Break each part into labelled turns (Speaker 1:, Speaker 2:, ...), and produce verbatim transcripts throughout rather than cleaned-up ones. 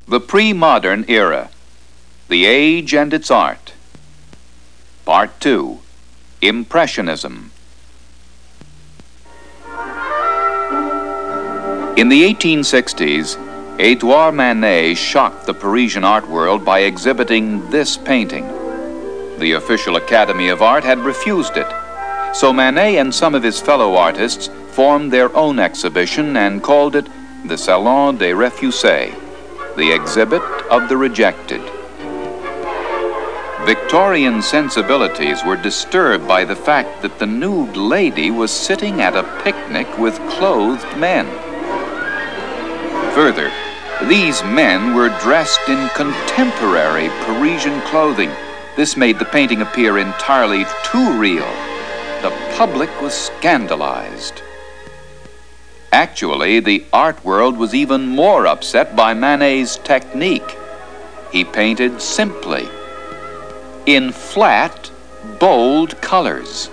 Speaker 1: The Pre-Modern Era, The Age and Its Art. Part two, Impressionism. In the eighteen sixties, Edouard Manet shocked the Parisian art world by exhibiting this painting. The official Academy of Art had refused it, so Manet and some of his fellow artists formed their own exhibition and called it the Salon des Refusés, the exhibit of the rejected. Victorian sensibilities were disturbed by the fact that the nude lady was sitting at a picnic with clothed men. Further, these men were dressed in contemporary Parisian clothing. This made the painting appear entirely too real. The public was scandalized. Actually, the art world was even more upset by Manet's technique. He painted simply, in flat, bold colors.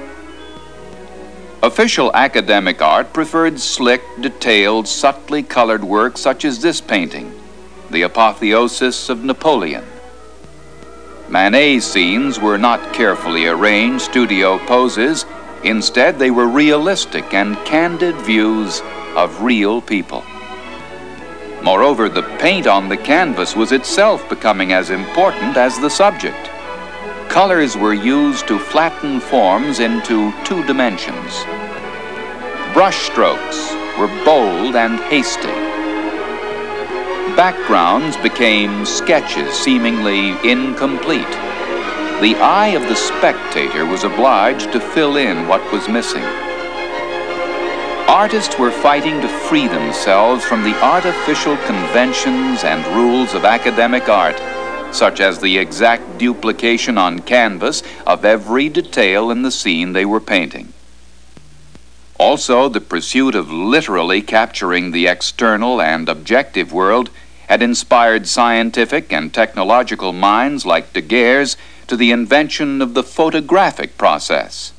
Speaker 1: Official academic art preferred slick, detailed, subtly colored work such as this painting, The Apotheosis of Napoleon. Manet's scenes were not carefully arranged studio poses. Instead, they were realistic and candid views of real people. Moreover, the paint on the canvas was itself becoming as important as the subject. Colors were used to flatten forms into two dimensions. Brush strokes were bold and hasty. Backgrounds became sketches seemingly incomplete. The eye of the spectator was obliged to fill in what was missing. Artists were fighting to free themselves from the artificial conventions and rules of academic art, such as the exact duplication on canvas of every detail in the scene they were painting. Also, the pursuit of literally capturing the external and objective world had inspired scientific and technological minds like Daguerre's to the invention of the photographic process.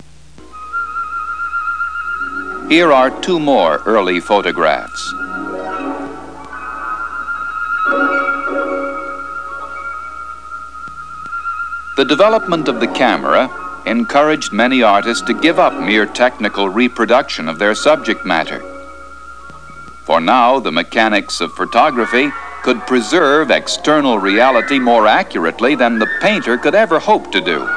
Speaker 1: Here are two more early photographs. The development of the camera encouraged many artists to give up mere technical reproduction of their subject matter. For now, the mechanics of photography could preserve external reality more accurately than the painter could ever hope to do.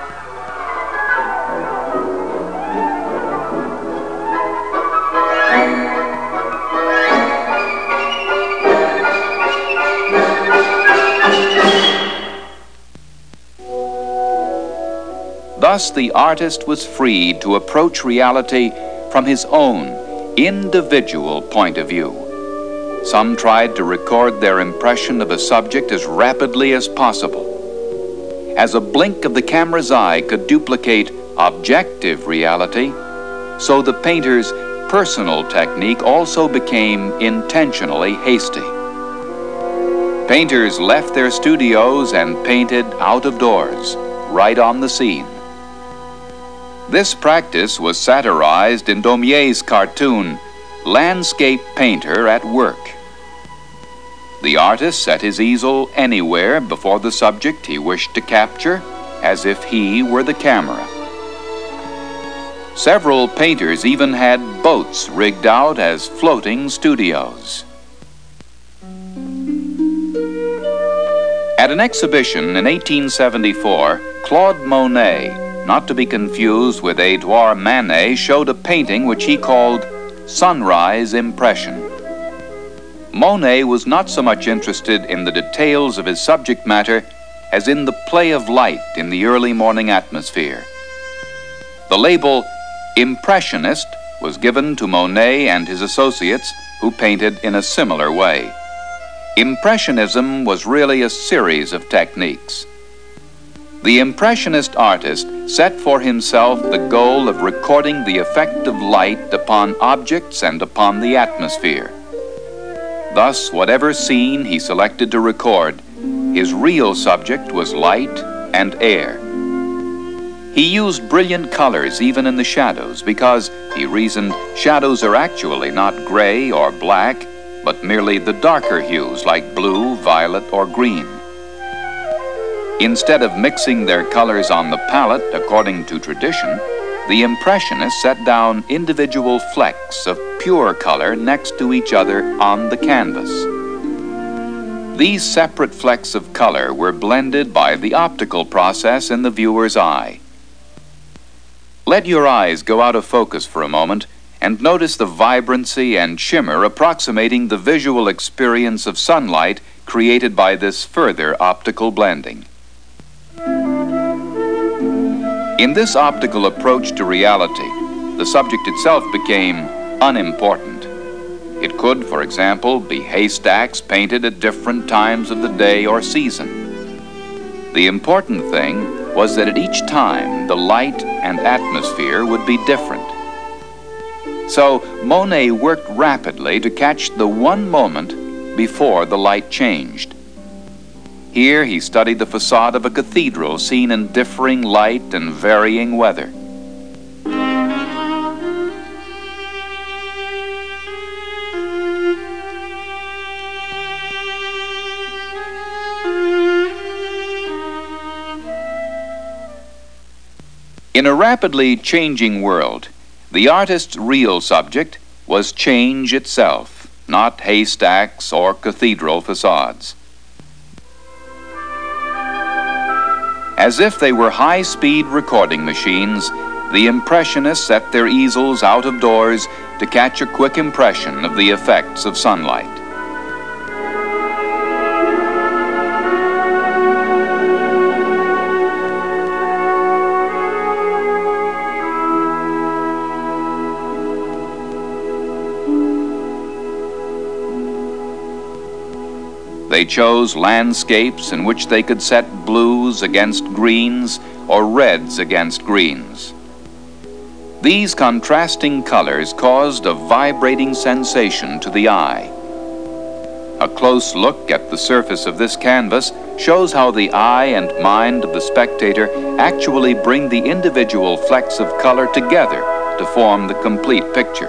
Speaker 1: Thus, the artist was freed to approach reality from his own individual point of view. Some tried to record their impression of a subject as rapidly as possible. As a blink of the camera's eye could duplicate objective reality, so the painter's personal technique also became intentionally hasty. Painters left their studios and painted out of doors, right on the scene. This practice was satirized in Daumier's cartoon, Landscape Painter at Work. The artist set his easel anywhere before the subject he wished to capture, as if he were the camera. Several painters even had boats rigged out as floating studios. At an exhibition in eighteen seventy-four, Claude Monet, not to be confused with Edouard Manet, showed a painting which he called Sunrise Impression. Monet was not so much interested in the details of his subject matter as in the play of light in the early morning atmosphere. The label Impressionist was given to Monet and his associates, who painted in a similar way. Impressionism was really a series of techniques. The Impressionist artist set for himself the goal of recording the effect of light upon objects and upon the atmosphere. Thus, whatever scene he selected to record, his real subject was light and air. He used brilliant colors even in the shadows because, he reasoned, shadows are actually not gray or black, but merely the darker hues like blue, violet, or green. Instead of mixing their colors on the palette according to tradition, the Impressionists set down individual flecks of pure color next to each other on the canvas. These separate flecks of color were blended by the optical process in the viewer's eye. Let your eyes go out of focus for a moment and notice the vibrancy and shimmer approximating the visual experience of sunlight created by this further optical blending. In this optical approach to reality, the subject itself became unimportant. It could, for example, be haystacks painted at different times of the day or season. The important thing was that at each time the light and atmosphere would be different. So Monet worked rapidly to catch the one moment before the light changed. Here he studied the facade of a cathedral seen in differing light and varying weather. In a rapidly changing world, the artist's real subject was change itself, not haystacks or cathedral facades. As if they were high-speed recording machines, the Impressionists set their easels out of doors to catch a quick impression of the effects of sunlight. They chose landscapes in which they could set blues against greens or reds against greens. These contrasting colors caused a vibrating sensation to the eye. A close look at the surface of this canvas shows how the eye and mind of the spectator actually bring the individual flecks of color together to form the complete picture.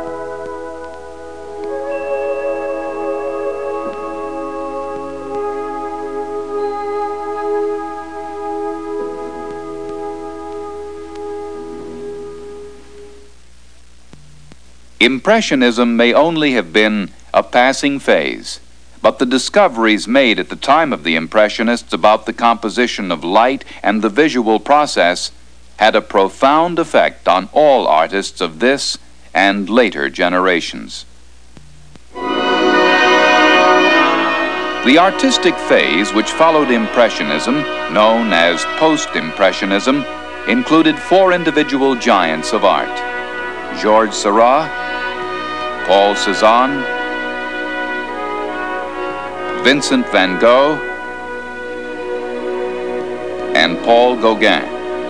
Speaker 1: Impressionism may only have been a passing phase, but the discoveries made at the time of the Impressionists about the composition of light and the visual process had a profound effect on all artists of this and later generations. The artistic phase which followed Impressionism, known as Post-Impressionism, included four individual giants of art: Georges Seurat, Paul Cézanne, Vincent van Gogh, and Paul Gauguin.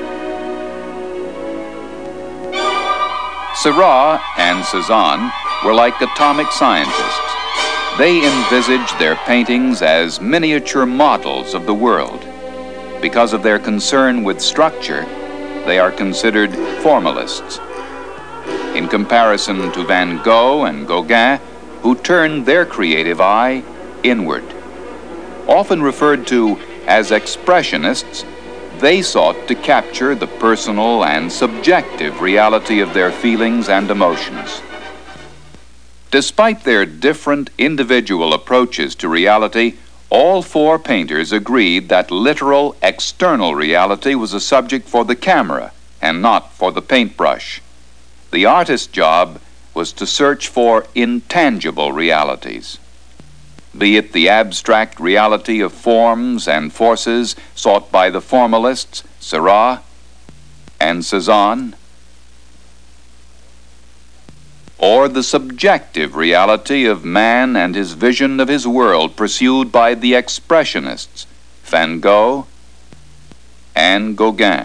Speaker 1: Seurat and Cézanne were like atomic scientists. They envisaged their paintings as miniature models of the world. Because of their concern with structure, they are considered formalists. In comparison to Van Gogh and Gauguin, who turned their creative eye inward. Often referred to as expressionists, they sought to capture the personal and subjective reality of their feelings and emotions. Despite their different individual approaches to reality, all four painters agreed that literal external reality was a subject for the camera and not for the paintbrush. The artist's job was to search for intangible realities, be it the abstract reality of forms and forces sought by the formalists, Seurat and Cézanne, or the subjective reality of man and his vision of his world pursued by the expressionists, Van Gogh and Gauguin.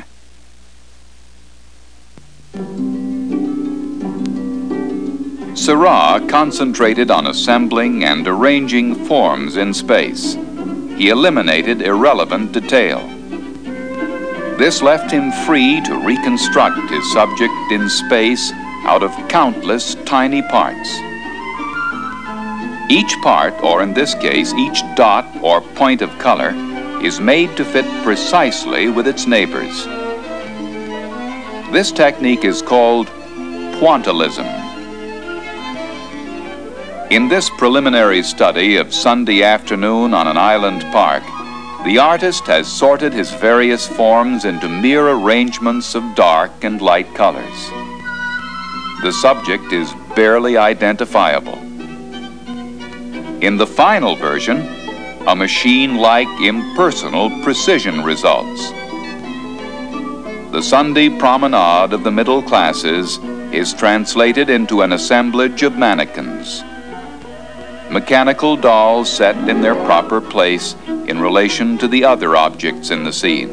Speaker 1: Seurat concentrated on assembling and arranging forms in space. He eliminated irrelevant detail. This left him free to reconstruct his subject in space out of countless tiny parts. Each part, or in this case, each dot or point of color, is made to fit precisely with its neighbors. This technique is called pointillism. In this preliminary study of Sunday afternoon on an island park, the artist has sorted his various forms into mere arrangements of dark and light colors. The subject is barely identifiable. In the final version, a machine-like impersonal precision results. The Sunday promenade of the middle classes is translated into an assemblage of mannequins. Mechanical dolls set in their proper place in relation to the other objects in the scene.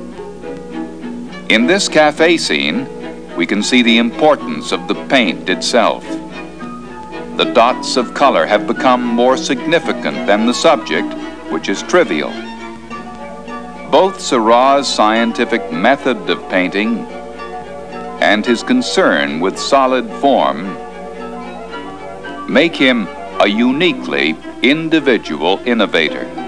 Speaker 1: In this cafe scene, we can see the importance of the paint itself. The dots of color have become more significant than the subject, which is trivial. Both Seurat's scientific method of painting and his concern with solid form make him a uniquely individual innovator.